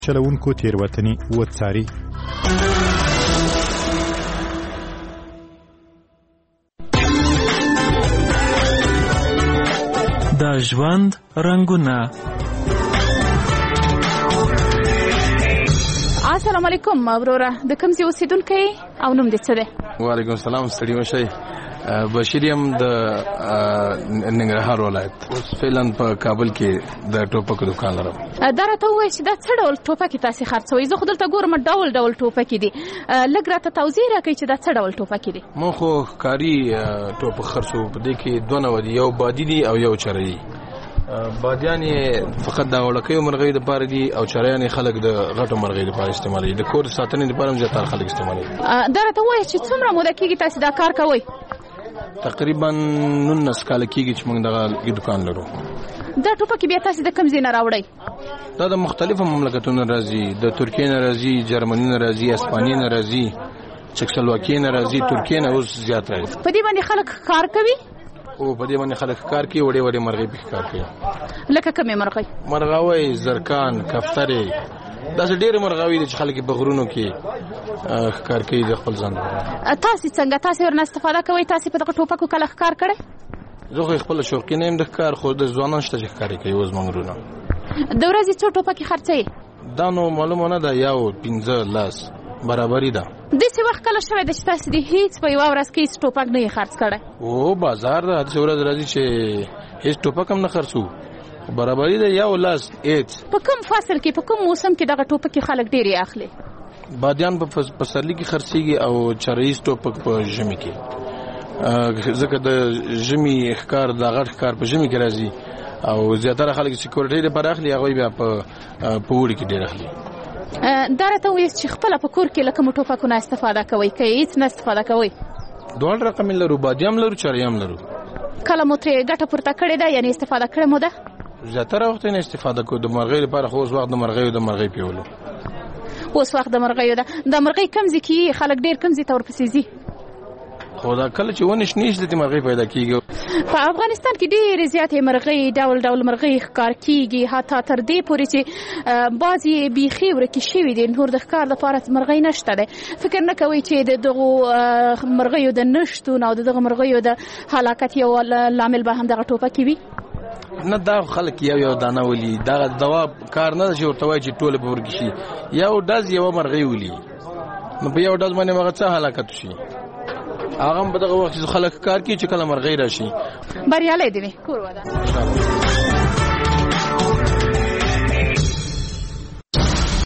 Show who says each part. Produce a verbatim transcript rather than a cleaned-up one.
Speaker 1: چلوونکو تېروتنې وڅاري.
Speaker 2: د ژوند رنګونه.
Speaker 3: السلام علیکم وروره، د کوم ځای اوسېدونکی او نوم دې څه دی؟
Speaker 4: وعلیکم السلام، ستړي مشئ. بشیر یم د ننګرهار ولایت، اوس فعلا په کابل کې د ټوپکو دکان لرم.
Speaker 3: دا راته ووایه چې دا څه ډول ټوپکې تاسې خرڅوئ؟ زه خو دلته ګورم ډول ډول ټوپکې دي، لږ راته توضیح راکړئ چې دا څه ډول ټوپکې دي.
Speaker 4: مونږ خو ښکاري ټوپک خرڅوو، په دې کې دوه نوع دي، یو بادي دي او یو چره دي. بادیان یې فقط د وړکیو مرغیو دپاره دي او چریان یې خلک د غټو مرغیو دپاره استعمالوي، د کور ساتنې دپاره هم زیاتره خلک استعمالوي.
Speaker 3: دا راته ووایه چې څومره موده کېږي تاسې دا کار کوئ؟
Speaker 4: تقریبا نولس کاله کېږي چې موږ دغه دکان لرو.
Speaker 3: دا ټوپکې بیا تاسې د کوم ځای نه راوړئ؟
Speaker 4: دا د مختلفو مملکتونو راځي، د ترکیې نه راځي، جرمني نه راځي، اسپانیې نه راځي، چکسلواکیې نه راځي، ترکیې نه اوس زیات راځي.
Speaker 3: په دې باندې خلک کار کوي؟
Speaker 4: او په دې باندې خلک کار کوي، وړې وړې مرغۍ پکې کار کوي.
Speaker 3: لکه کومې مرغۍ؟
Speaker 4: مرغاوۍ، زرکان، کفترې، داسې ډېرې مرغاوۍ دي چې خلک په غرونو کې ښکار کوي د خپل ځان لپاره.
Speaker 3: تاسې څنګه تاسې ورنه استفاده کوئ؟ تاسې په دغه ټوپکو کله ښکار کړی؟
Speaker 4: زه خو خپله شوقي نه یم د ښکار، خو د ځوانان شته چې ښکارې کوي اوس زموږ وروڼه.
Speaker 3: د ورځې څو ټوپکې خرڅوئ؟
Speaker 4: دا نو معلومه نه ده، یو پنځه لس برابري ده.
Speaker 3: داسې وخت کله شوی ده چې تاسې د هېڅ په یوه ورځ کې هېڅ ټوپک نه یې خرڅ کړی؟
Speaker 4: او بازار ده، داسې ورځ راځي چې هېڅ ټوپک هم نه خرڅو، برابري ده یو لاس هېڅ. په
Speaker 3: کوم فصل کې، په کوم موسم کې دغه ټوپکې خلک ډېرې اخلي؟
Speaker 4: بادیان په پسرلي کې خرڅېږي او چراییز ټوپک په ژمي کې، ځکه د ژمي ښکار د غټ ښکار په ژمي کې راځي او زیاتره خلک سکیورټۍ لپاره اخلي، هغوی بیا په اوړي کې ډېر اخلي.
Speaker 3: دا راته ووایاست چې خپله په کور کې له کومو ټوپکو نه استفاده کوئ که هېڅ نه استفاده کوئ؟
Speaker 4: دواړه رقم یې لرو، بادي هم لرو، چرایي هم لرو.
Speaker 3: کله مو ترې ګټه پورته کړې ده، یعنې استفاده کړې مو ده؟
Speaker 4: زیاتره وخت یې نه استفاده کوو، د مرغۍ لپاره خو اوس وخت د مرغیو د مرغۍ پیولو.
Speaker 3: اوس وخت د مرغیو ده. د مرغۍ کوم ځای کې خلک ډېر کوم ځای ته ورپسې ځي؟
Speaker 4: خو دا کله چې ونې شنې شي دلته مرغۍ پیدا کېږي.
Speaker 3: په افغانستان کې ډېرې زیاتې مرغۍ، ډول ډول مرغۍ ښکار کېږي، حتی تر دې پورې چې بعضې یې بیخي ورکې شوي دي، نور د ښکار دپاره مرغۍ نشته دی. فکر نه کوئ چې د دغو مرغیو د نشتون او د دغه مرغیو د هلاکت یو لامل به هم دغه ټوپکې وي؟
Speaker 4: نه، دا خلک یو یو دانه ولي، دغه دوا کار نه ده چې ورته وایي چې ټوله به ورکې شي. یو ډز یوه مرغۍ ولي، نو په یو ډز باندې هغه څه هلاکت شي، هغه هم په دغه وخت چې خلک کار کوي چې کله مرغۍ راشي.
Speaker 3: بریالی دې وي، کور ودان.